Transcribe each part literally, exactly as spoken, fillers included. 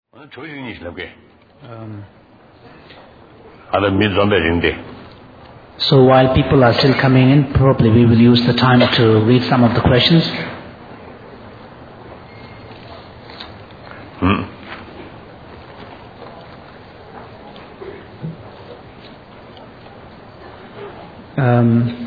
Um, so while people are still coming in, probably we will use the time to read some of the questions. Hmm. Um,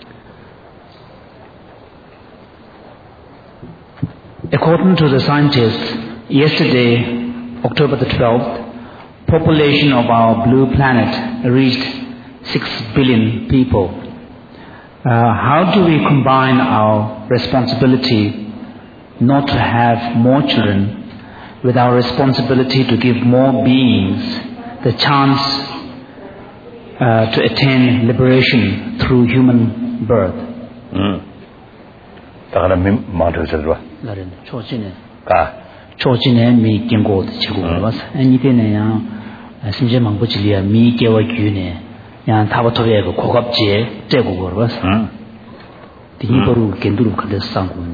according to the scientists, yesterday, October the twelfth, population of our blue planet reached six billion people. Uh, how do we combine our responsibility not to have more children with our responsibility to give more beings the chance uh, to attain liberation through human birth? Mm. 초진에 미 경고 치고 와서 아니되네요. 신제 망부지리야 미 개와 규네. 야 타버터에 그 고갑지에 째고 걸어서. 음. 디버로 견두로 간데서 상고는.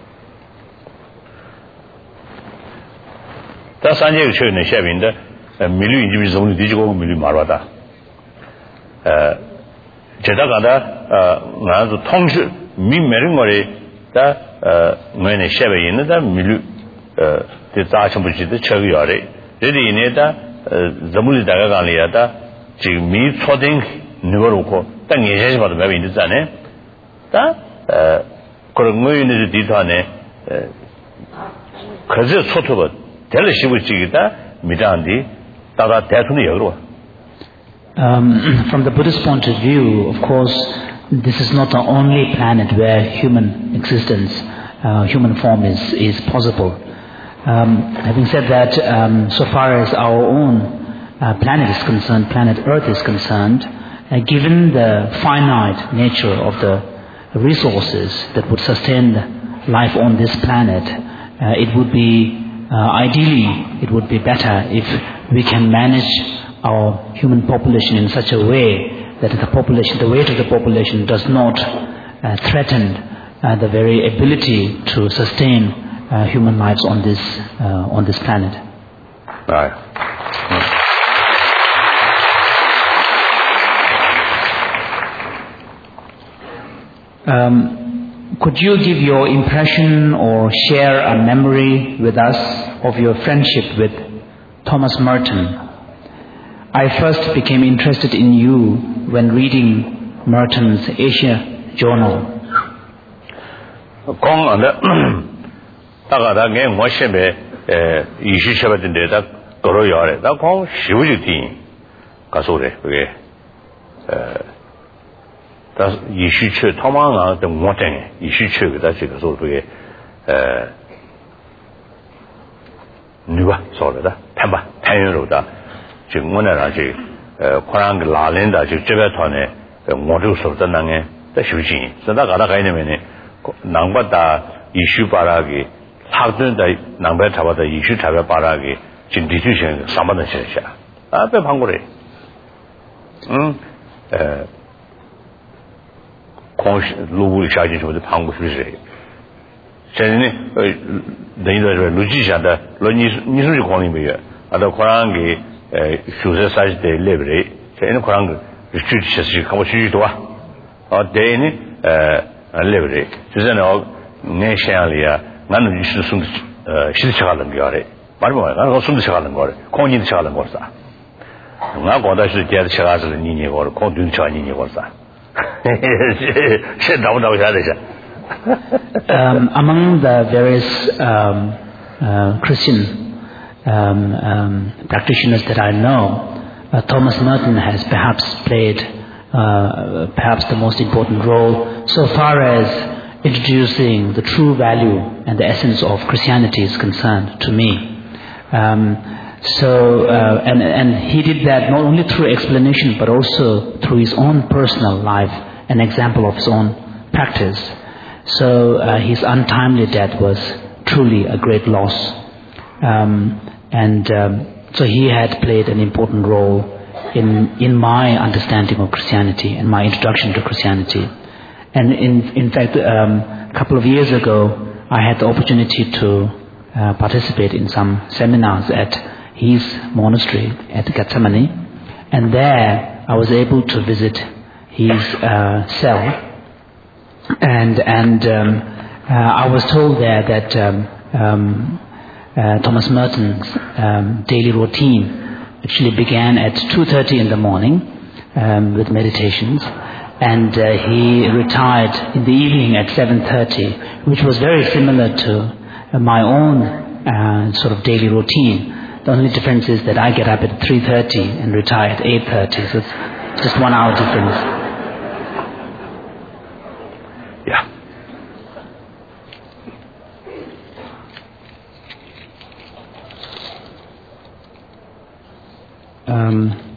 다 산제 최근에 샤빈데 밀류 인지비 정도 뒤지고 밀류 말하다. 에 제다가다 어 나도 통실 민매는 거리 다 뭐네 샤베 있는다 밀류 어 대자천부지도 저기요래 레디네다 자물이 다가가리야다 지금 미 초딩 누구로고 딱 예제시 봐도 몇 있잖아요 다 그런 거에는 뒤도안에 그저 초토가 될 시부지기다 미단디 다가 대통이 여기로 Um, from the Buddhist point of view, of course, this is not the only planet where human existence, uh, human form is, is possible. Um, having said that, um, so far as our own uh, planet is concerned, planet Earth is concerned, uh, given the finite nature of the resources that would sustain life on this planet, uh, it would be, uh, ideally, it would be better if we can manage our human population in such a way that the population, the weight of the population does not uh, threaten uh, the very ability to sustain Uh, human lives on this uh, on this planet. Right. Um, could you give your impression or share a memory with us of your friendship with Thomas Merton? I first became interested in you when reading Merton's Asia Journal. 다가다 게 뭐셔베 에 이슈셔버든 데다 걸어요래 나 공 쉬우지티 가서래 그게 에다 이슈처 토마가 좀 못해 이슈처가 지금 소 그게 에 누가 소래다 탐바 타연로다 지금 뭐냐라 지 코랑 라렌다 지 제베톤에 모두 소다나게 대슈지 선다 가다 가이네면에 남바다 이슈 바라기 학전다 남배 잡아다 이슈 잡아 바라기 지금 디슈션 상반의 현상 앞에 방고래 음에 공시 로부 샤진 좀 방고 수지 전에 내가 로지샤다 로니 니수지 공리면 아다 코랑기 에 수세 사이드 레벨에 저는 코랑 리스트리시 가고 싶지도 와 대니 에 레벨에 저는 내셔리아 나는 이슈 숨 실체가는 거래. 말뭐 나는 숨 실체가는 거래. 공인 실체가는 거사. 나 고다시 제가 실체가서 니니 거래. 공인 실체니 거사. 셰다우다우 해야되자. Um among the various um uh, Christian um, um practitioners that I know, uh, Thomas Merton has perhaps played uh, perhaps the most important role so far as introducing the true value and the essence of Christianity is concerned to me. Um, so, uh, and, and he did that not only through explanation but also through his own personal life, an example of his own practice. So uh, his untimely death was truly a great loss. Um, and um, so he had played an important role in, in my understanding of Christianity and my introduction to Christianity. And in in fact, um, a couple of years ago, I had the opportunity to uh, participate in some seminars at his monastery at Gethsemane, and there I was able to visit his uh, cell, and and um, uh, I was told there that um, um, uh, Thomas Merton's um, daily routine actually began at two thirty in the morning um, with meditations, and uh, he retired in the evening at seven thirty, which was very similar to uh, my own uh, sort of daily routine. The only difference is that I get up at three thirty and retire at eight thirty, so it's just one hour difference. Yeah. Um,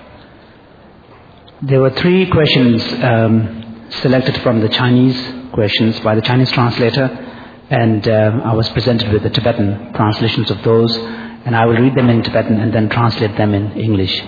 there were three questions um, selected from the Chinese questions by the Chinese translator, and uh, I was presented with the Tibetan translations of those, and I will read them in Tibetan and then translate them in English.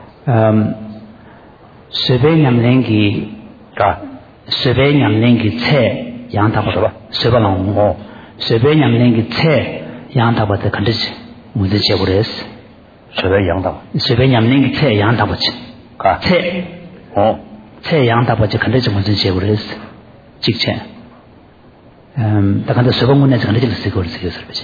Sube nyamlengi Sube nyamlengi tse yang taba Sube long Sube nyamlengi tse yang taba the condition with the chebures. Sube yang taba Sube nyamlengi tse yang taba tse oh tse yang taba the condition with the chebures. Chikche. Um, the kind of Sube mun is condition is good service.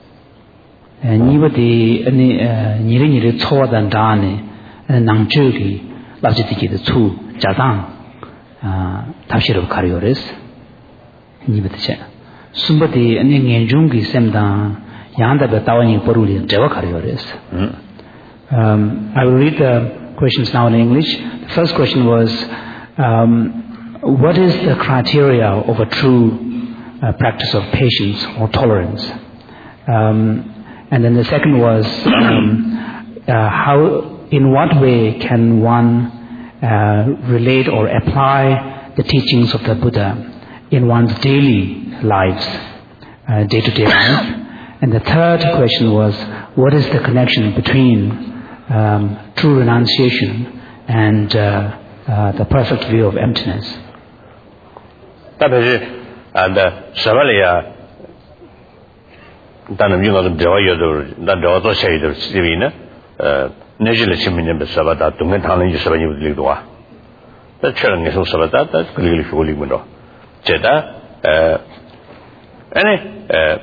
Nibadi any niri niri chowa dan dani nang chugi labjiti the two jadang tabshiro kariyores nibadi che sumbadi any ngenjungi semda yanda be tawani poruli dewa kariyores. um I will read the questions now in English. The first question was, um, what is the criteria of a true uh, practice of patience or tolerance? Um, And then the second was, um, uh, how, in what way can one uh, relate or apply the teachings of the Buddha in one's daily lives, uh, day-to-day life? And the third question was, what is the connection between um, true renunciation and uh, uh, the perfect view of emptiness? 단음 용어도 배워야도 난 저도 셔야도 시비는 어 내실의 신민의 배사바다 동네 타는 유서반이 들리도 와. 저처럼 계속 서바다 그리고 그리고로 제가 에 아니 에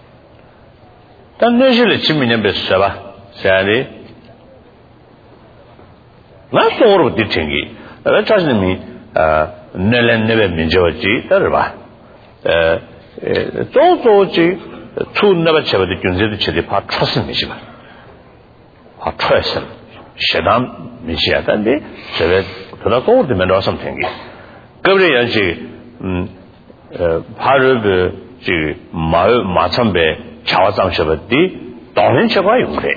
단 내실의 신민의 배사바 자리 나서로 뒤친기 어 자신이 아 내len 내배 민저지 따라봐 에 조조지 two never chever the Junzi Chili Part Trust in Michigan. Part Trust. Shadam Michigan, the Chevet to the gold demand or something. Gabriel and Paru Mao Matsambe Chawasam Shabati, Donin Chawai.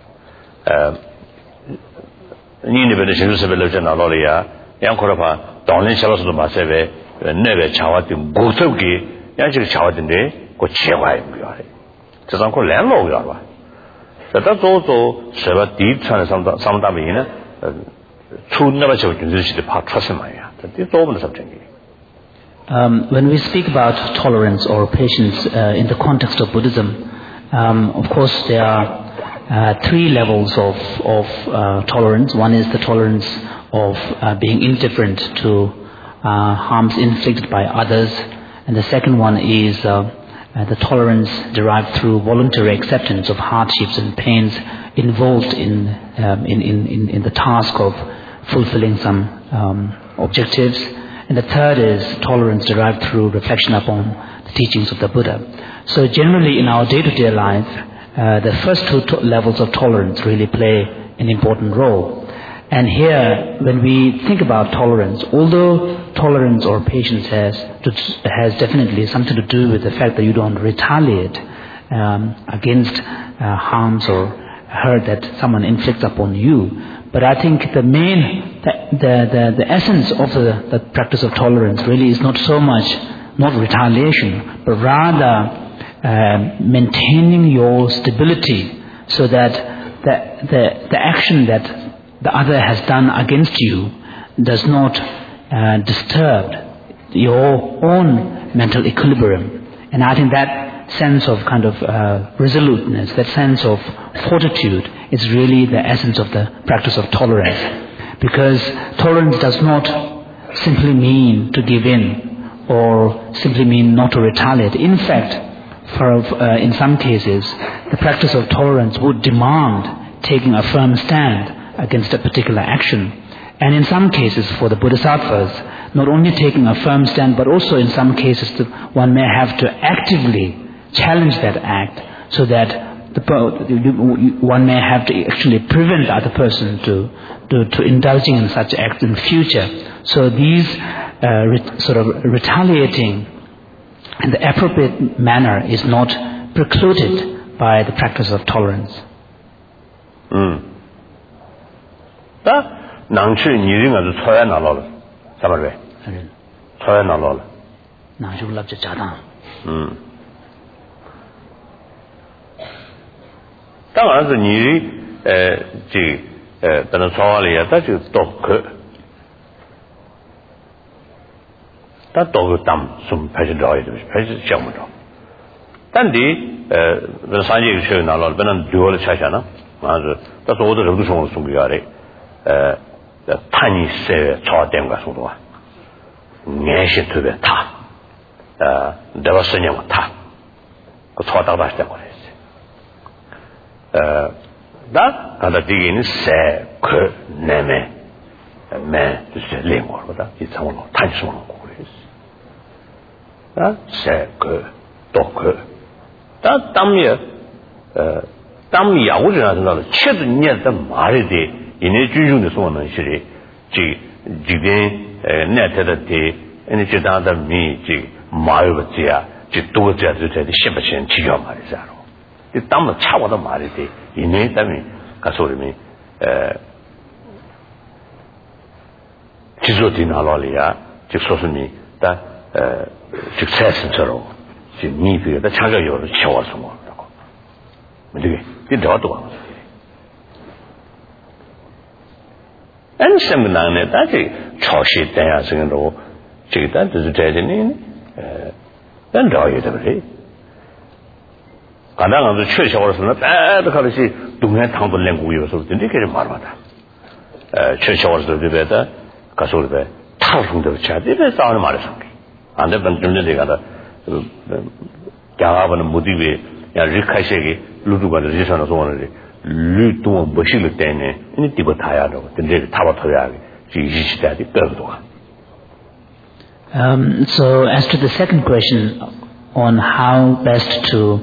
Nini Venetian Civilization Aloria, Yankorapa, Donin Chavas to Maseve, never Chawati, Gotogi, Yanchi Chawatin Day. 고 제와입니다. 저선 고 랜로가 봐. 저다 조조 세바 디트한 상담 상담이네. 추는가 저 준수시대 파 트러스마야. 저 조금 더 sabject. Um when we speak about tolerance or patience uh, in the context of Buddhism, um of course there are uh, three levels of of uh, tolerance. One is the tolerance of uh, being indifferent to uh, harms inflicted by others, and the second one is uh, Uh, the tolerance derived through voluntary acceptance of hardships and pains involved in um, in, in, in the task of fulfilling some um, objectives. And the third is tolerance derived through reflection upon the teachings of the Buddha. So generally in our day-to-day life, uh, the first two to- levels of tolerance really play an important role. And here, when we think about tolerance, although tolerance or patience has to, has definitely something to do with the fact that you don't retaliate um, against uh, harms or hurt that someone inflicts upon you, but I think the main, the the the, the essence of the, the practice of tolerance really is not so much not retaliation, but rather uh, maintaining your stability, so that the the the action that the other has done against you does not uh, disturb your own mental equilibrium. And I think that sense of kind of uh, resoluteness, that sense of fortitude is really the essence of the practice of tolerance. Because tolerance does not simply mean to give in or simply mean not to retaliate. In fact, for, uh, in some cases, the practice of tolerance would demand taking a firm stand against a particular action. And in some cases, for the Bodhisattvas, not only taking a firm stand, but also in some cases one may have to actively challenge that act, so that the, one may have to actually prevent the other person to, to, to indulging in such acts in future. So these uh, re- sort of retaliating in the appropriate manner is not precluded by the practice of tolerance. Mm. That 낭치 니링아도 쳐야 나라로 잡아래. 쳐야 나라로. 나주랍자 자당. 음. 당연히 니리 에지 에 다른 소화리야 다지 또그 다 또그 담좀 패지러야 돼. 패지 시험으로. 단디 에 산지에 쉬어 나라로 변한 듀얼 차잖아. 맞아. 또 오더 저도 좀 숨기야래. 에 탄이 세 초된 거 소도와 내시特别 타. 어, 내가 쓰냐고 타. 그 초다가 봤을 때 그랬어. 어, 나 가다 디기는 세, 그, 내매, 매, 세, 랭어보다 이 상황으로 탄수는 거 그랬어. 어, 세, 그, 또 그. 나 땀이, 어, 땀이 야구지나서 채도 니한테 말이 돼. 이내 주중의 소원은 실이 지 지금 네트에 에네 지다다 미지 마요지야 지 도저야 저저 십퍼센트 지겨 말이잖아. 이 땀도 차고도 말이 돼. 이내 땀이 가소리미 에 지조디 나라리야 지 소수미 다 에, 직세선처럼 지 미비가 자가요로 채워서 먹는다고. 근데 이게 더도 안 semblane 다지 초시 때야 생으로 지다 드즈대니 에 단도에 되버리 가능한도 최셔워서는 빼도 가르시 동네 당도 랭고요서 근데 그게 말하다 에 최셔워서 되베다 가서르베 타성도 차디베 싸우는 말이서 안데 번쯤에 가다 야가버는 모디베 야 리카시게 루두가 리선을 소원을 루도 버실을 때네 이 디고 타야로 근데 타바터야 이 시대에 떠도 Um, so as to the second question on how best to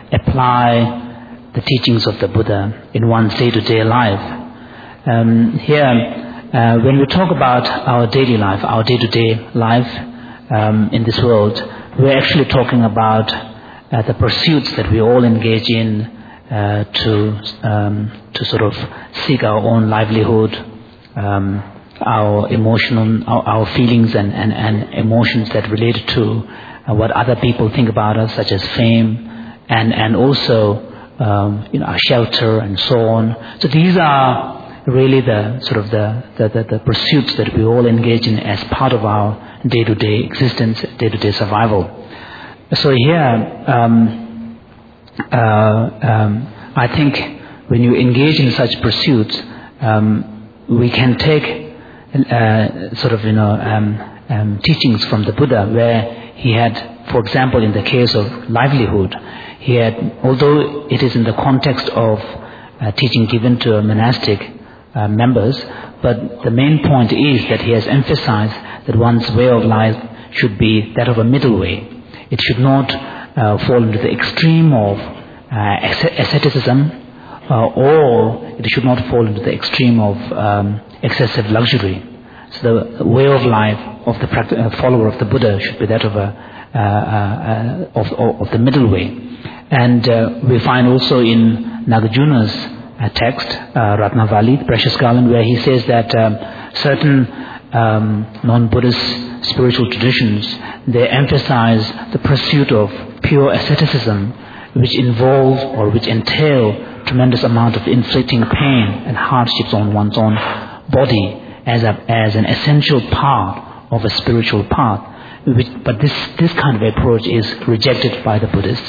apply the teachings of the Buddha in one's day-to-day life, um, here uh, when we talk about our daily life, our day-to-day life um, in this world, we're actually talking about uh, the pursuits that we all engage in uh, to um, to sort of seek our own livelihood, um, our emotional, our, our feelings and, and, and emotions that relate to uh, what other people think about us, such as fame, and and also um, you know our shelter and so on. So these are really the sort of the the, the, the pursuits that we all engage in as part of our day-to-day existence, day-to-day survival. So here, um, uh, um, I think when you engage in such pursuits, um, we can take Uh, sort of, you know, um, um, teachings from the Buddha, where he had, for example, in the case of livelihood, he had, although it is in the context of uh, teaching given to monastic uh, members, but the main point is that he has emphasized that one's way of life should be that of a middle way. It should not uh, fall into the extreme of uh, asceticism, uh, or it should not fall into the extreme of um, excessive luxury. So the way of life of the practi- uh, follower of the Buddha should be that of a uh, uh, of, of the middle way. And uh, we find also in Nagarjuna's uh, text, uh, Ratnavali, the Precious Garland, where he says that um, certain um, non-Buddhist spiritual traditions, they emphasize the pursuit of pure asceticism, which involve or which entail tremendous amount of inflicting pain and hardships on one's own body as a, as an essential part of a spiritual path. Which, but this, this kind of approach is rejected by the Buddhists.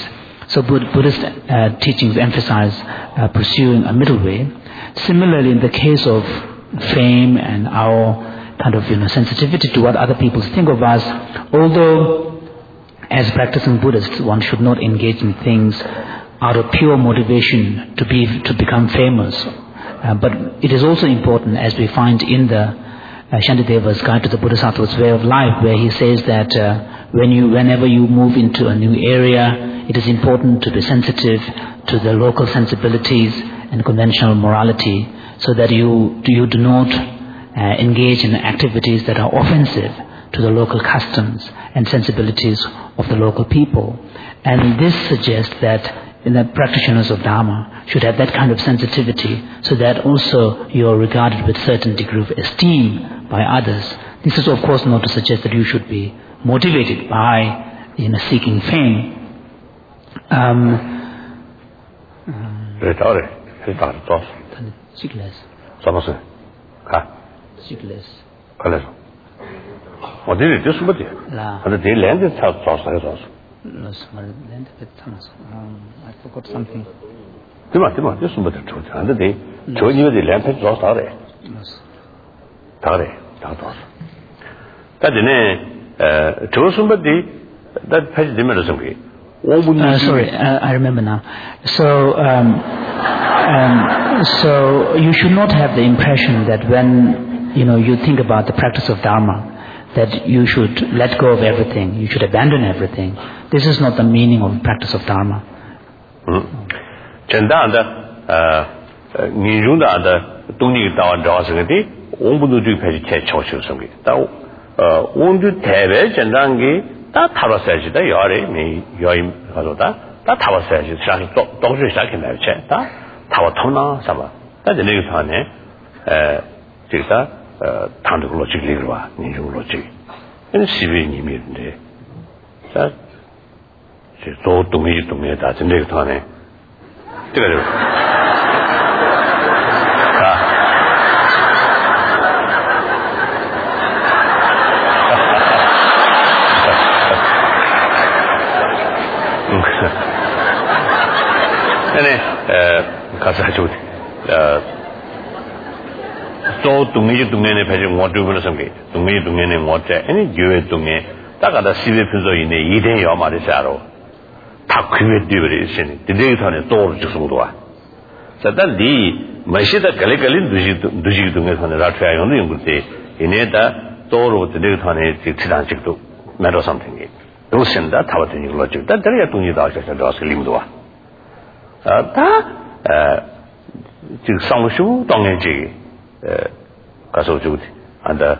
So Buddhist uh, teachings emphasize uh, pursuing a middle way. Similarly, in the case of fame and our kind of, you know, sensitivity to what other people think of us, although as practicing Buddhists, one should not engage in things out of pure motivation to be to become famous. Uh, but it is also important, as we find in the uh, Shantideva's Guide to the Bodhisattva's Way of Life, where he says that uh, when you, whenever you move into a new area, it is important to be sensitive to the local sensibilities and conventional morality, so that you you do not uh, engage in activities that are offensive to the local customs and sensibilities of the local people. And this suggests that the practitioners of Dharma should have that kind of sensitivity, so that also you are regarded with certain degree of esteem by others. This is of course not to suggest that you should be motivated by, you know, seeking fame. Um, Samosa. Ka. Sigles. Kalas. What did it do somebody? La. And they landed south south also. Los land with Thomas. Um, I forgot something. Dima, Dima, just somebody told you. And they told you the land had lost out there. Yes. Tare, Tatos. That in a told somebody that pays the medicine. Uh, sorry, uh, I remember now. So, um, um, so you should not have the impression that when, you know, you think about the practice of Dharma, that you should let go of everything, you should abandon everything. This is not the meaning of the practice of Dharma. 다 타버서야지 다 열에 미 여임 가서다 다 타버서야지 사실 또 동시 시작해 말이지 다 타버 통나 삼아 다 내가 하네 에 제가 어 단독 로직을 봐 니중 로직 이 시비님인데 자 저 동의 동의 다 내가 하네 제가 네, 에 가서 저 어, 또 동네 동네에 배지 못 두고는 섬게. 동네 동네에 못 돼. 아니 교회 동네 다가다 시베 편소인데 이대 여 말이잖아. 다 그게 되버리시네. 디데이터에 또 죽어도 와. 자단디 마시다 갈갈린 두지 두지 동네에서 라트야 용도 용도데 이내다 또로 디데이터에 지치단 직도 매러 something. 도신다 타버더니 로직. 다 데려 동네다 하셔서 저스 림도 와. 다 에, 지금 상수 당연지 에 가서 저기 안다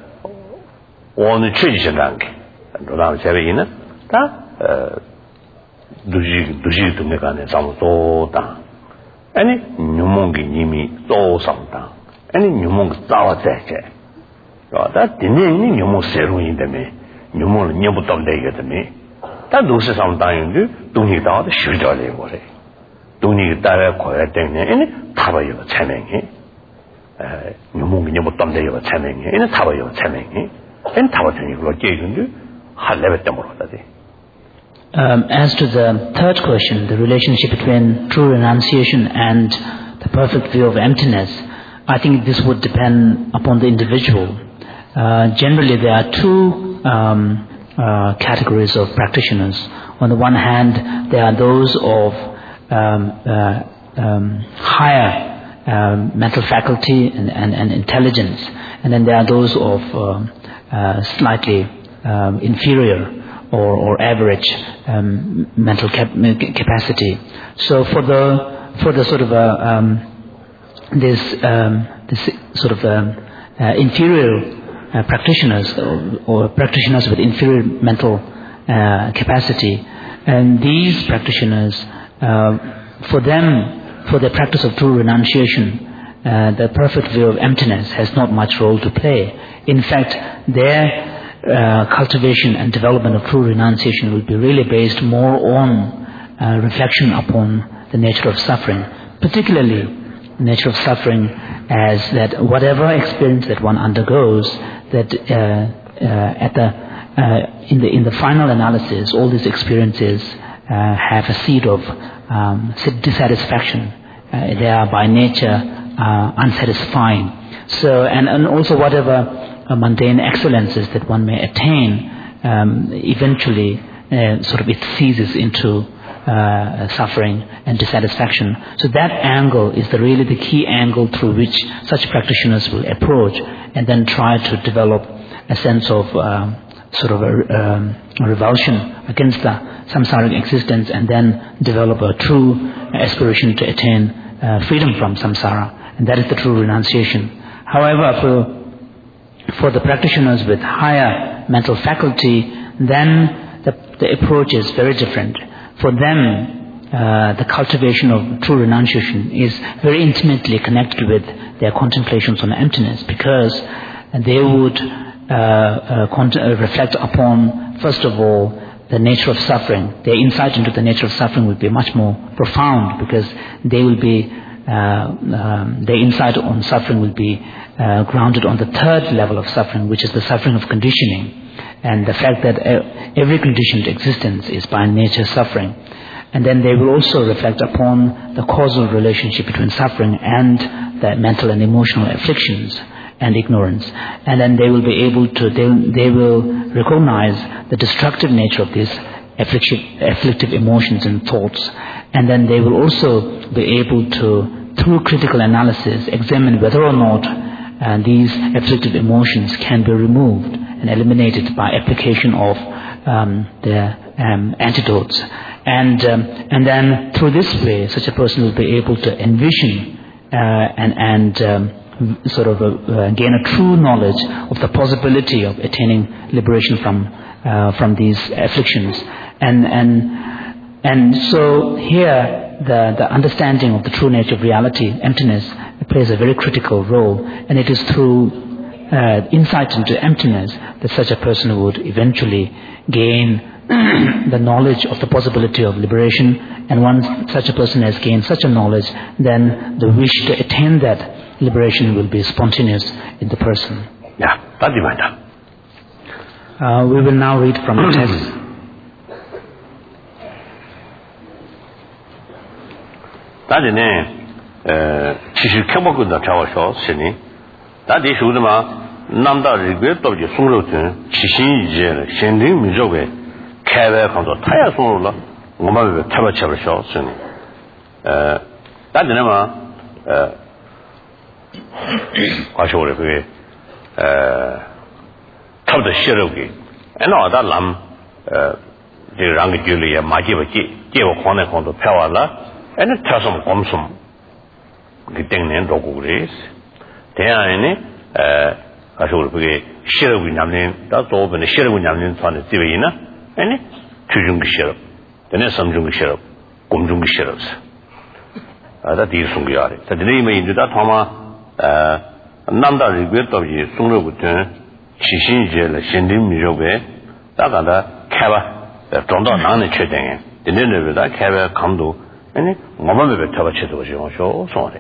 오늘 취지는 게 그다음 제외에는 다 에, 두지 두지 동네 간에 상도다 아니 뉴몽기 님이 또 상다 아니 뉴몽 싸워대게 다 디네니 뉴몽 새로인데매 뉴몽을 녀부터 내게더니 다 누스 상당인데 동의다 쉬어져야 거래 돈이 따라 거야 때문에 얘는 타봐요 참행이 에 너무 못 담대요 참행이 얘는 타봐요 참행이 얘는 타봐더니 그걸 깨는데 할 레벨 때문에 그러다지. Um, as to the third question, the relationship between true renunciation and the perfect view of emptiness, I think this would depend upon the individual. Uh, generally, there are two um, uh, categories of practitioners. On the one hand, there are those of Um, uh, um, higher um, mental faculty and, and, and intelligence, and then there are those of um, uh, slightly um, inferior or, or average um, mental cap- capacity. So for the for the sort of uh, um, this um, this sort of um, uh, inferior uh, practitioners or, or practitioners with inferior mental uh, capacity, and these practitioners. Uh, for them, for the practice of true renunciation, uh, the perfect view of emptiness has not much role to play. In fact, their uh, cultivation and development of true renunciation will be really based more on uh, reflection upon the nature of suffering, particularly the nature of suffering as that whatever experience that one undergoes, that uh, uh, at the uh, in the in the final analysis, all these experiences uh, have a seed of um, dissatisfaction. Uh, they are by nature uh, unsatisfying. So, and, and also whatever uh, mundane excellences that one may attain, um, eventually uh, sort of it ceases into uh, suffering and dissatisfaction. So that angle is the, really the key angle through which such practitioners will approach and then try to develop a sense of uh, sort of a, um, a revulsion against the samsaric existence, and then develop a true aspiration to attain uh, freedom from samsara, and that is the true renunciation. However, for, for the practitioners with higher mental faculty, then the, the approach is very different. For them, uh, the cultivation of true renunciation is very intimately connected with their contemplations on emptiness, because they would uh, uh, cont- uh, reflect upon, first of all, the nature of suffering. Their insight into the nature of suffering will be much more profound, because they will be uh, um, their insight on suffering will be uh, grounded on the third level of suffering, which is the suffering of conditioning, and the fact that every conditioned existence is by nature suffering. And then they will also reflect upon the causal relationship between suffering and the mental and emotional afflictions and ignorance. And then they will be able to, they, they will recognize the destructive nature of these afflictive, afflictive emotions and thoughts. And then they will also be able to, through critical analysis, examine whether or not uh, these afflictive emotions can be removed and eliminated by application of um, the um, antidotes. And um, and then through this way, such a person will be able to envision uh, and and um, sort of uh, gain a true knowledge of the possibility of attaining liberation from uh, from these afflictions. And and and so here, the the understanding of the true nature of reality, emptiness, plays a very critical role. And it is through uh, insight into emptiness that such a person would eventually gain the knowledge of the possibility of liberation. And once such a person has gained such a knowledge, then the wish to attain that liberation will be spontaneous in the person. Yeah, that's the matter. Uh, we will now read from the text. That's the name. Chishi Kabaku da Tawasho, Sini. That is Udama, Nanda regret of the Sungro, Chishi, Shending Mizoge. Kaya kanto taya sunu la ngoma bebe taba chabra shao suni da dine ma kwa shio re peke tabda shiro ki ena wada lam di rangi gyuli ya ma jiba ji jiba kwane kanto pewa la ena tasum komsum ki tengnen rogu gres tena ene kwa shio re peke shiro ki nyamlin da zobe ne shiro ki nyamlin tsuane zibe ina ene chujungi shirab, dene samjungi shirab, gomjungi shirab sa. Da di sungi yari. Da dine ima indu da thoma namda rigwe tabji sungro gutun shishin je la shindim mirobe da kanda kaiba zonda nangni che dengen. Dine nebe da kaiba kamdu ene ngoma bebe taba che dogo shiong sho songre.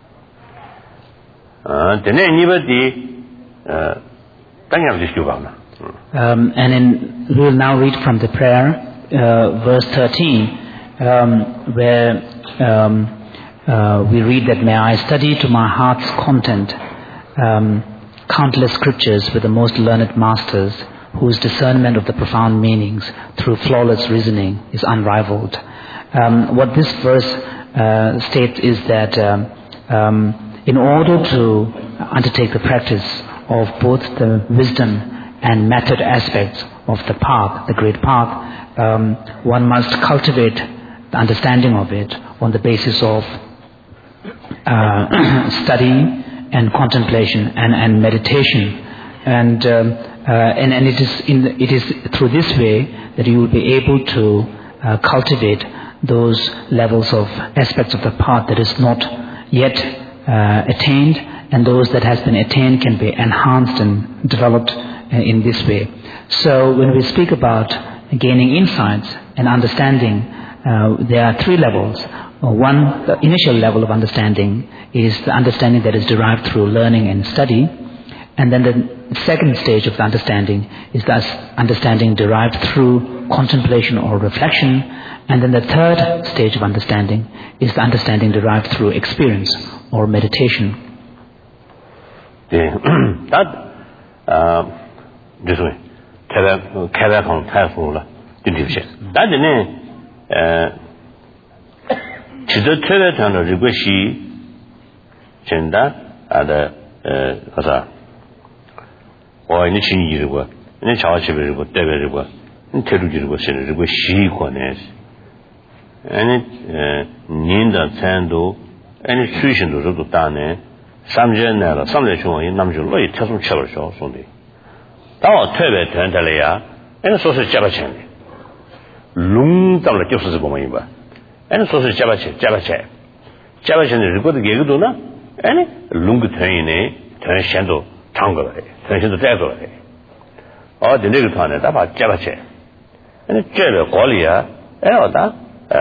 Dine niba di tanyam di shkyubaam na. Um, and in, we will now read from the prayer, uh, verse thirteen, um, where um, uh, we read that, "May I study to my heart's content um, countless scriptures with the most learned masters, whose discernment of the profound meanings through flawless reasoning is unrivaled." Um, what this verse uh, states is that um, um, in order to undertake the practice of both the wisdom and method aspects of the path, the great path, um, one must cultivate the understanding of it on the basis of uh, study and contemplation and, and meditation, and um, uh, and and it is in the, it is through this way that you will be able to uh, cultivate those levels of aspects of the path that is not yet uh, attained, and those that has been attained can be enhanced and developed in this way. So when we speak about gaining insights and understanding, uh, there are three levels. Uh, one, the initial level of understanding is the understanding that is derived through learning and study. And then the second stage of the understanding is the understanding derived through contemplation or reflection. And then the third stage of understanding is the understanding derived through experience or meditation. Yeah, that uh, this way, kada kada kong taifu la, division. That ne, uh, chido tere tano rigweshi, chenda ada uh, kasa, wa ini chini rigwa, ini chawa chebe rigwa, tebe rigwa, ini teru rigwa sene rigweshi kwa nesi. Any ninda tando, any tuition to the dane, some general, some of the show in Namjuloi, Tasum Chelosho, Sunday. Our Tebe Tantalea, and a social Jabachen. Lung down the Joseph Bomba, and a social Jabache, Jabache. Jabachen is good to Gaguduna, any Lung Tane, Tan Shando, Tango, Tan Shando Dago. Or the Negatone about Jabache. And a Jella Golia, and that.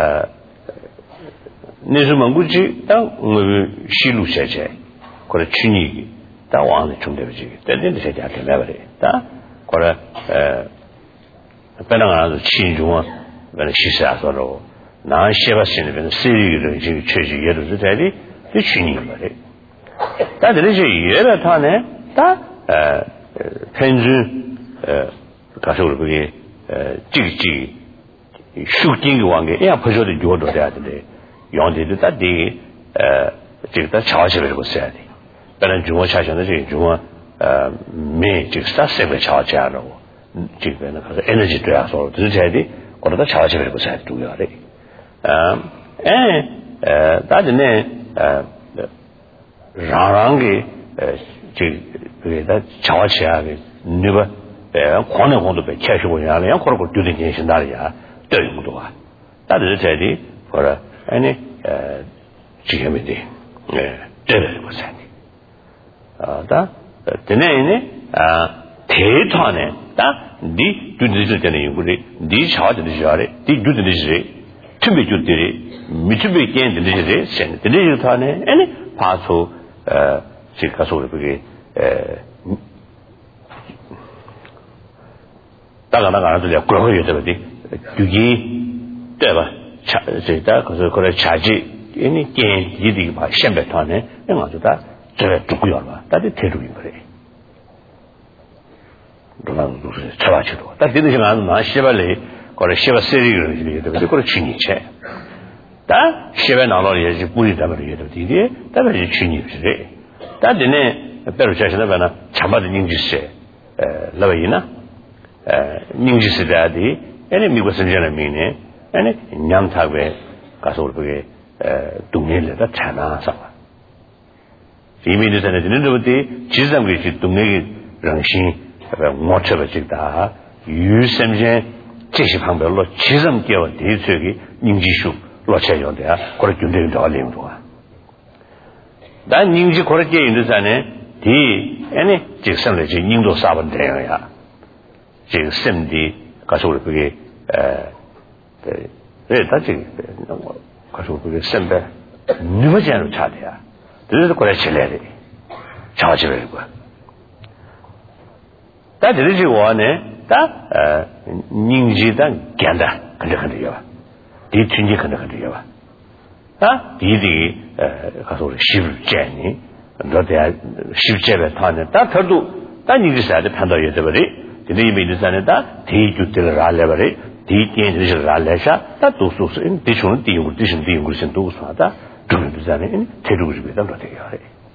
내수만구지 딱 시루세제 그래 춘이 다 왕의 중대비지 때는데 세대 앞에 내버려 다 그래 에 배낭아도 친중어 그래 시사서로 나 시바신에 시리를 지금 최지 예를 들자리 그 춘이 말이 다 들으지 예를 타네 다에 편주 에 가서 그게 에 지지 shooting 왕게 야 버저도 요도 돼야 돼. 용대도 다디 에 지금 차와셔를 보셔야 돼. 다른 중어 차셔는 지금 중어 어매 지금 스타세베 차와자로 지금은 가서 에너지 돼서 들어야 돼. 거기다 차와셔를 보셔야 돼요. 에 다드네 에 라랑게 지금 그게다 차와셔야 누가 에 권에 권도 배 캐시고 야래 거기로 두든 계신다리야.对不多，但是这里或者哎呢呃，这个问题，呃，这个不是的，啊，da，这呢呢啊，铁塔呢，da，你就是这样用过的，你查的是啥嘞？你就是的是，特别就是的，没特别简单的是现在这里塔呢，哎呢，爬出呃，这个说的这个呃，大概那个都叫国会对不对？두기 때가 차 제다 그래서 그래 차지 이니 게 이디 봐 셴베 타네 내가 저다 저 두고요 봐 다들 대루인 거래 그러나 무슨 차와치도 다 되는 시간 나 시발래 그래 시발 세리를 이게 되게 그래 취니체 다 시발 나로리 이제 뿌리 담을 이게 되게 다들 취니체 다 되네 배로 자신을 봐나 참아든 인지세 에 라바이나 에 인지세다디 any migo sanjana mine any nyam thagwe kaso bege dungne le da chana sa ji mi de sane de de de ji sam ge ji dungne ge rang xin ba mo che ba ji da yu sam jian ji xi pang be lo ji sam ge wa de ce ge ning ji shu lo che yo de ya ko le gyun de da ling do da ning ji ko le ge yin de sane di any ji sam le ji ning do sa ban de ya ji sam di 가서 그게 에 네, 다지 가서 그게 선배 누구지는 차대야. 그래서 그래 칠래리. 차지를 거. 다 들으지 원에 다 닝지단 간다. 근데 근데요. 이 춘지 근데 근데요. 아, 이디 가서 우리 십제니 너대 십제에 타는 다 더도 다 닝지사에 판단해야 되버리. 근데 이 미드산에다 대주들 알레버리 디티엔들 알레샤 다 도수스 인 디촌 디용 디신 디용 그신 도수하다 그들자네 대루지베다 그래요.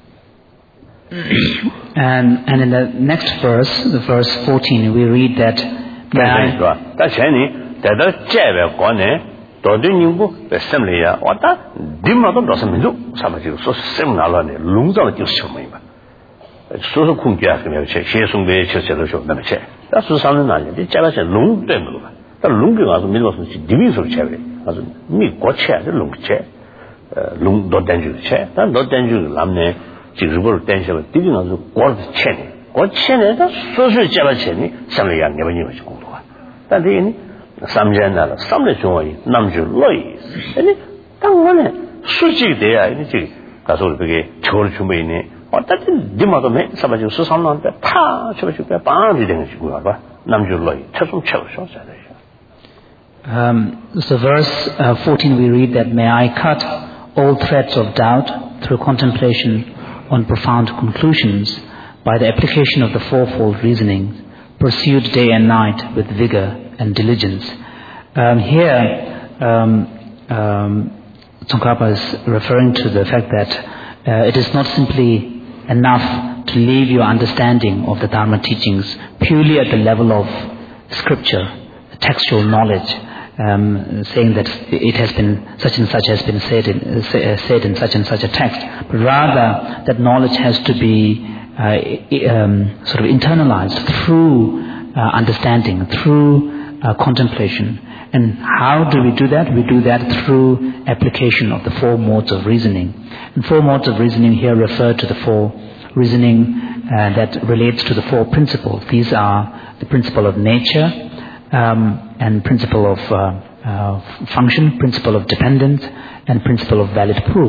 And and in the next verse, the verse fourteen, we read that 다 전에 대다 제베 권에 도든님고 베셈리야 왔다 dim마도 넣으면도 사마지로 소셈나라네 룽자로 지으시면 소소 공개야 그러면 제 계속에 쳐쳐도 좀 남체. 다 수상은 아닌데 제가 제 롱된 거 봐. 다 롱게 가서 믿어서 디비서 쳐버려. 가서 미 고쳐야 돼 롱체. 롱 도단주 체. 다 도단주 남네 지르볼 댄셔 디비 가서 고르 체네. 고체네다 소소 제가 체니 삼례야 내버니 가지 공도가. 근데 이 삼전나라 삼례 좋아이 남주 로이. 아니 당원에 수직이 돼야 이제 가서 그게 저를 주면이네. 어쨌든 디마도메 사바지 수상한테 타 쳐주게 빵이 되는 식으로 봐. 남줄로이 처좀 쳐서 Um, so verse uh, fourteen we read that, may I cut all threads of doubt through contemplation on profound conclusions by the application of the fourfold reasoning, pursued day and night with vigor and diligence. Um, here, um, um, Tsongkhapa is referring to the fact that uh, it is not simply enough to leave your understanding of the Dharma teachings purely at the level of scripture, textual knowledge, um, saying that it has been, such and such has been said in, uh, said in such and such a text, but rather that knowledge has to be uh, um, sort of internalized through uh, understanding, through uh, contemplation. And how do we do that? We do that through application of the four modes of reasoning. And four modes of reasoning here refer to the four reasoning uh, that relates to the four principles. These are the principle of nature, um, and principle of uh, uh, function, principle of dependence, and principle of valid proof.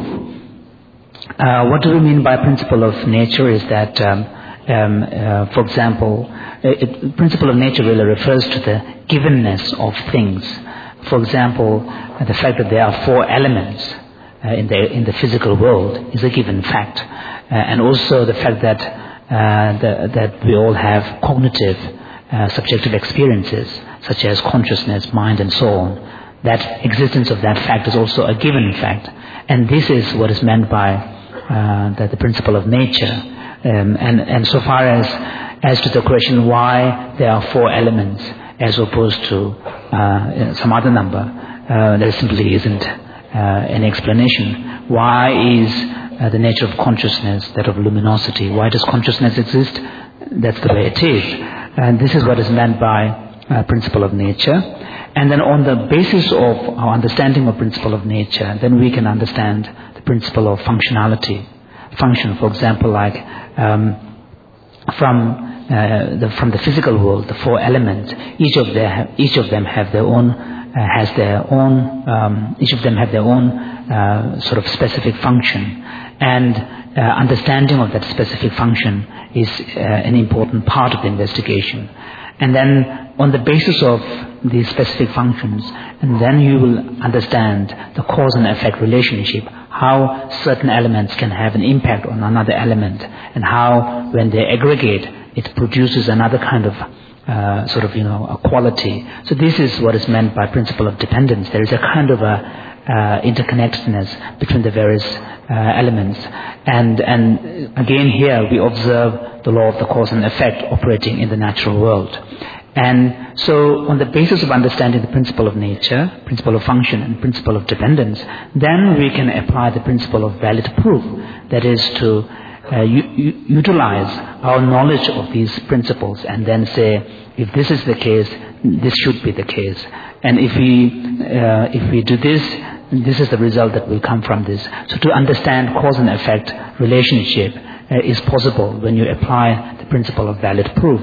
Uh, what do we mean by principle of nature is that, um, um, uh, for example, it, principle of nature really refers to the givenness of things. For example, uh, the fact that there are four elements uh, in the in the physical world is a given fact, uh, and also the fact that uh, the, that we all have cognitive, uh, subjective experiences such as consciousness, mind, and so on. That existence of that fact is also a given fact, and this is what is meant by uh, the, the principle of nature. Um, and and so far as as to the question why there are four elements as opposed to uh, some other number, uh, there simply isn't uh, any explanation. Why is uh, the nature of consciousness that of luminosity? Why does consciousness exist? That's the way it is. And this is what is meant by uh, principle of nature. And then on the basis of our understanding of principle of nature, then we can understand the principle of functionality. Function, for example, like um, from Uh, the, from the physical world, the four elements, each of their each of them have their own uh, has their own um, each of them have their own uh, sort of specific function, and uh, understanding of that specific function is uh, an important part of the investigation. And then on the basis of these specific functions, and then you will understand the cause and effect relationship, how certain elements can have an impact on another element, and how when they aggregate it produces another kind of uh, sort of, you know, a quality. So this is what is meant by principle of dependence. There is a kind of a uh, interconnectedness between the various uh, elements. And, and again here we observe the law of the cause and effect operating in the natural world. And so on the basis of understanding the principle of nature, principle of function, and principle of dependence, then we can apply the principle of valid proof. That is to Uh, u- u- utilize our knowledge of these principles and then say, if this is the case, this should be the case. And if we uh, if we do this, this is the result that will come from this. So to understand cause and effect relationship uh, is possible when you apply the principle of valid proof.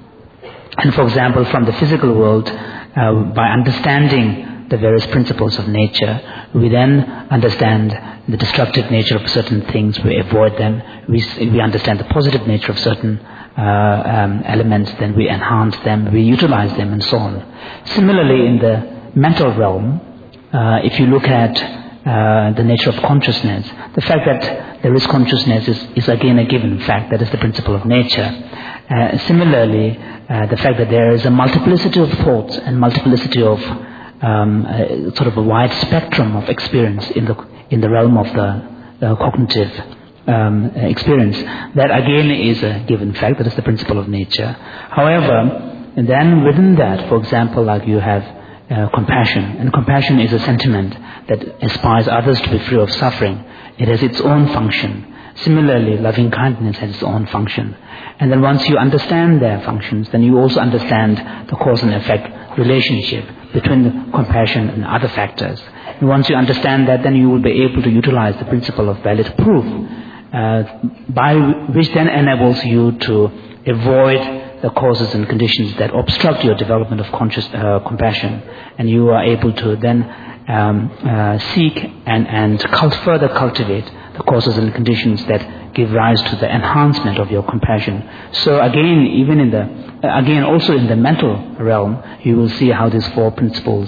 And for example, from the physical world, uh, by understanding the various principles of nature, we then understand the destructive nature of certain things, we avoid them. We, we understand the positive nature of certain uh, um, elements, then we enhance them, we utilize them, and so on. Similarly, in the mental realm, uh, if you look at uh, the nature of consciousness, the fact that there is consciousness is, is again a given fact. That is the principle of nature. Uh, similarly, uh, the fact that there is a multiplicity of thoughts and multiplicity of um, uh, sort of a wide spectrum of experience in the in the realm of the uh, cognitive um, experience, that again is a given fact. That is the principle of nature. However, and then within that, for example, like you have uh, compassion, and compassion is a sentiment that aspires others to be free of suffering. It has its own function. Similarly, loving kindness has its own function. And then once you understand their functions, then you also understand the cause and effect relationship between the compassion and other factors. And once you understand that, then you will be able to utilize the principle of valid proof, uh, by which then enables you to avoid the causes and conditions that obstruct your development of conscious uh, compassion, and you are able to then um, uh, seek and and cult- further cultivate the causes and conditions that give rise to the enhancement of your compassion. So again, even in the uh, again also in the mental realm, you will see how these four principles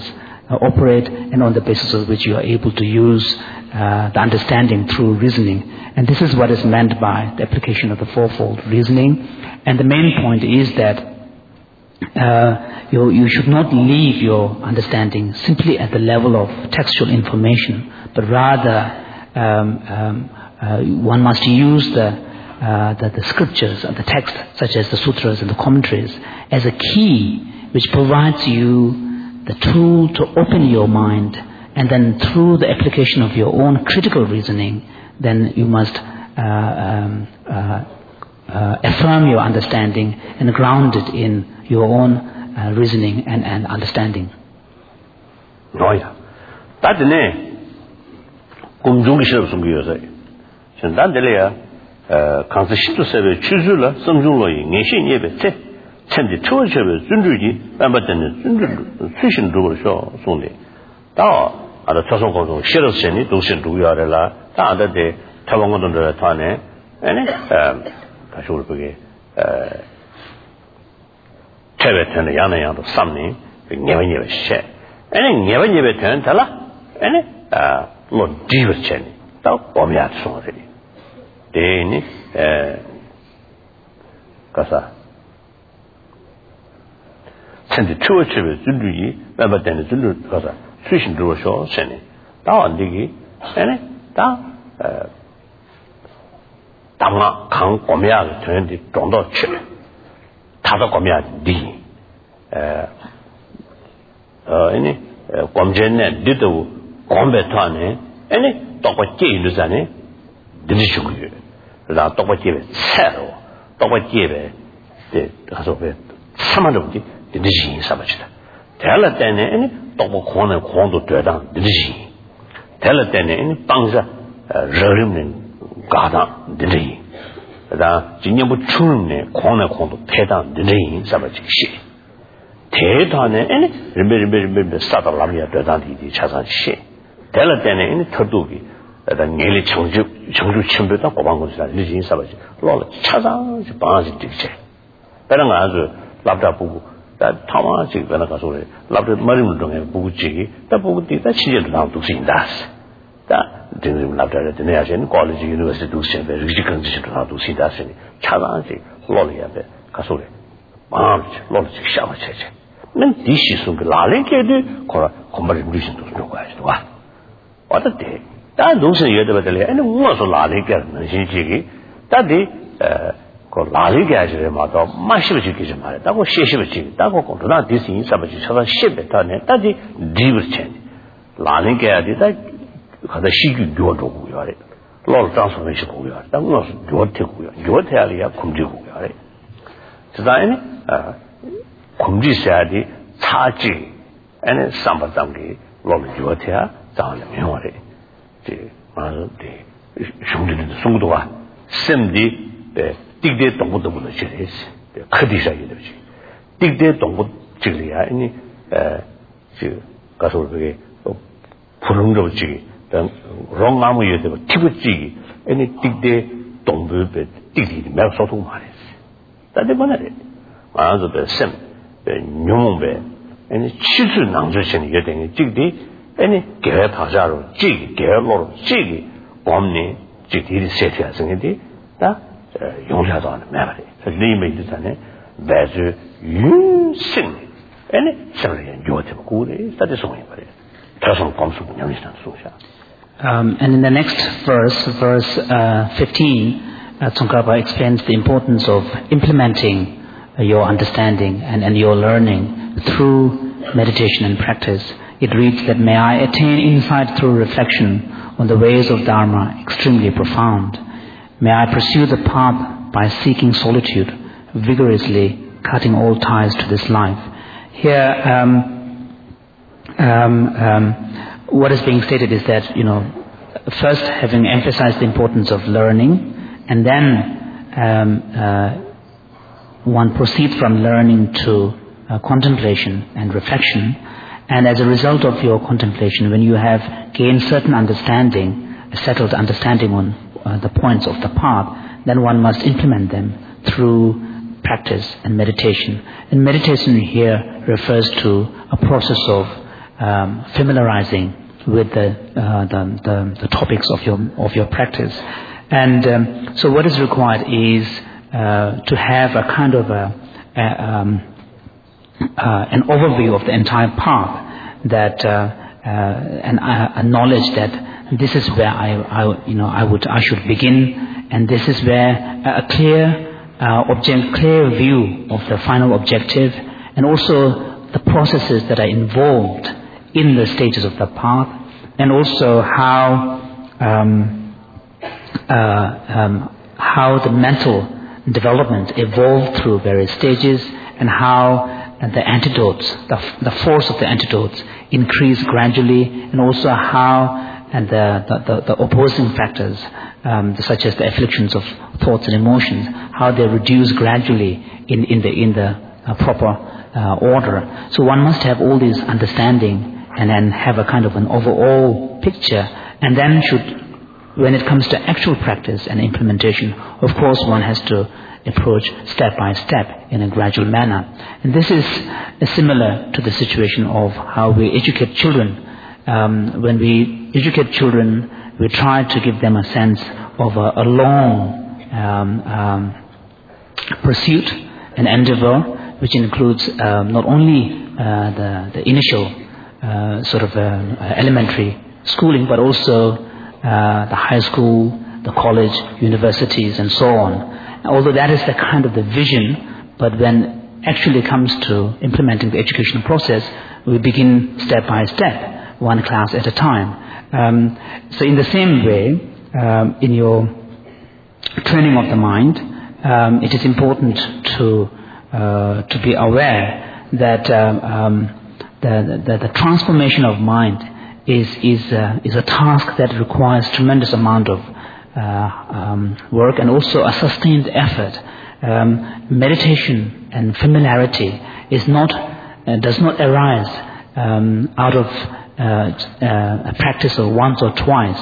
uh, operate, and on the basis of which you are able to use uh, the understanding through reasoning. And this is what is meant by the application of the fourfold reasoning. And the main point is that uh, you, you should not leave your understanding simply at the level of textual information, but rather um, um, uh, one must use the Uh, the, the scriptures and the text, such as the sutras and the commentaries, as a key which provides you the tool to open your mind, and then through the application of your own critical reasoning, then you must uh, um, uh, uh, affirm your understanding and ground it in your own uh, reasoning and, and understanding. Oh yeah, that's ne. 공중이 싫어 숨겨서. 전단들이야. 강서 시도세베 추주라 성중로이 내신 예배 때 천지 초월세베 준주지 반바되는 준주 수신 루고쇼 손데 다 아다 초성고도 싫었으니 도신 루야래라 다 아다데 타방고도들 타네 아니 다시 올 거게 에 체베트는 야나야도 삼니 녀녀 셰 아니 녀녀 베트는 달라 아니 아뭐 디버체니 또 보면 소리 대니 에 가사 천지 추어치베 준주이 매바되는 준주 가사 수신으로 쇼 세네 다 안되기 에네 다에 담아 강 고미야 전에 정도 치 다도 고미야 디 에 에니 검전네 리도 검베타네 에니 똑바 제일르자네 드리슈고요 라 똑바지에 새로 똑바지에 데 가서 배 사만도지 드리시 사바치다 될 때는 아니 똑바 고는 고도 되다 드리시 될 때는 아니 방사 저림는 가다 드리 다 진년부 추는네 고는 고도 대다 드리 사바치 대단해 아니 르르르르 사달라미야 되다디 차사시 될 때는 아니 터두기 다 내리 청주 청주 침배다 고방고사 리진 사바지 로라 차장 바지 득제 다른 아주 랍다 보고 다 타마지 가나 가서 랍다 머리를 동에 보고 지기 다 보고 뒤다 친절도 나도 신다스 다 되는 랍다를 되냐신 콜리지 유니버시티 두신 배 리지 컨디션도 나도 신다스니 차장지 로리야베 가서 마음 로리 샤바체체 는 디시슨 그 라랭케도 거라 공부를 무리신도 들어가야지 와 어떻게 다 동생 여대버들이 아니 무엇을 라리게는 신지기 다디 그 라리게하지를 마도 마시버 지기지 말이야. 다고 시시버 지기. 다고 고도나 디스인 사버지 저가 십배타네. 다디 디버체. 라리게하디 다 가다 시기 교도고요. 아래. 로를 장소는 시고요. 다 무엇을 교태고요. 교태하리야 kum지고요. 아래. 그다음에 아 kum지셔야디 차지 아니 삼바담기 로를 교태야 자는 명월에 제 말은 데 중들은 송도가 샘디 틱데 동부도 보는 시리즈 크디샤 이러지 틱데 동부 지리야 아니 에지 가서 그게 부릉도 지기 롱나무 예도 티부지 아니 틱데 동부베 틱디 매서도 말했어 다들 뭐래 아주 샘 뇽몽베 아니 치수 낭조신 예den이 틱디 아니 개회 타자로 지 개로로 지 범니 지들이 세트야 생긴데 다 용사도 안 매발이 리메이드잖아요 배주 윤신 아니 저는 요트 고래 사대송이 말이야 다성 검수 분야이스탄 소샤 Um, and in the next verse, verse uh, fifteen, uh, Tsongkhapa explains the importance of implementing uh, your understanding and, and your learning through meditation and practice. It reads that, may I attain insight through reflection on the ways of Dharma extremely profound. May I pursue the path by seeking solitude, vigorously cutting all ties to this life. Here, um, um, um, what is being stated is that, you know, first having emphasized the importance of learning, and then um, uh, one proceeds from learning to uh, contemplation and reflection. And as a result of your contemplation, when you have gained certain understanding, a settled understanding on uh, the points of the path, then one must implement them through practice and meditation. And meditation here refers to a process of um, familiarizing with the, uh, the, the, the topics of your, of your practice. And um, so what is required is uh, to have a kind of a, a, um, uh, an overview of the entire path, that uh, uh, and uh, a knowledge that this is where I, I, you know, I would, I should begin, and this is where a clear uh, object, clear view of the final objective, and also the processes that are involved in the stages of the path, and also how um, uh, um, how the mental development evolved through various stages, and how the antidotes, the, the force of the antidotes increase gradually, and also how and the, the, the opposing factors, um, such as the afflictions of thoughts and emotions, how they reduce gradually in, in the in the uh, proper uh, order. So one must have all these understanding, and then have a kind of an overall picture, and then should, when it comes to actual practice and implementation, of course one has to approach step by step in a gradual manner. And this is uh, similar to the situation of how we educate children. Um, when we educate children, we try to give them a sense of a, a long um, um, pursuit and endeavor, which includes um, not only uh, the, the initial uh, sort of uh, elementary schooling, but also uh, the high school, the college, universities, and so on. Although that is the kind of the vision, but when actually comes to implementing the educational process, we begin step by step, one class at a time. Um, so in the same way, um, in your training of the mind, um, it is important to uh, to be aware that um, um, the, the, the transformation of mind is is uh, is a task that requires tremendous amount of Uh, um, work, and also a sustained effort. Um, meditation and familiarity is not uh, does not arise um, out of uh, uh, a practice of once or twice.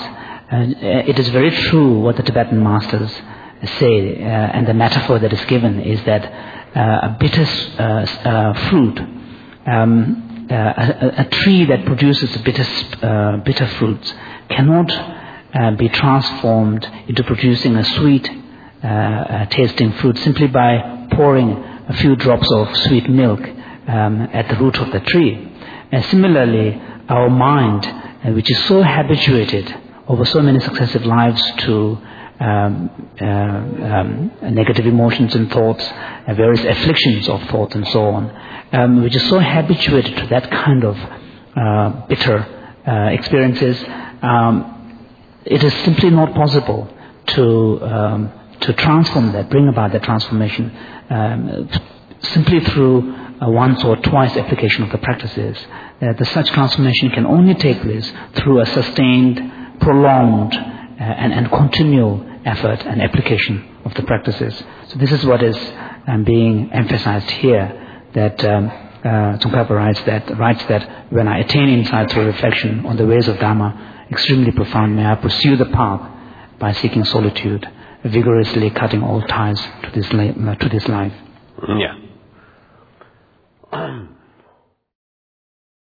Uh, it is very true what the Tibetan masters say, uh, and the metaphor that is given is that uh, a bitter uh, uh, fruit, um, uh, a, a tree that produces bitter uh, bitter fruits cannot Uh, be transformed into producing a sweet uh, uh, tasting fruit simply by pouring a few drops of sweet milk um, at the root of the tree. And similarly, our mind, uh, which is so habituated over so many successive lives to um, uh, um, negative emotions and thoughts, uh, various afflictions of thoughts and so on, um, which is so habituated to that kind of uh, bitter uh, experiences, um, it is simply not possible to um, to transform that, bring about that transformation um, simply through uh, once or twice application of the practices. Uh, the such transformation can only take place through a sustained, prolonged, uh, and, and continual effort and application of the practices. So this is what is um, being emphasized here. That um, uh, Tsongkhapa writes that writes that when I attain insight through reflection on the ways of Dharma, extremely profound, may I pursue the path by seeking solitude, vigorously cutting all ties to this, la- to this life. Yeah.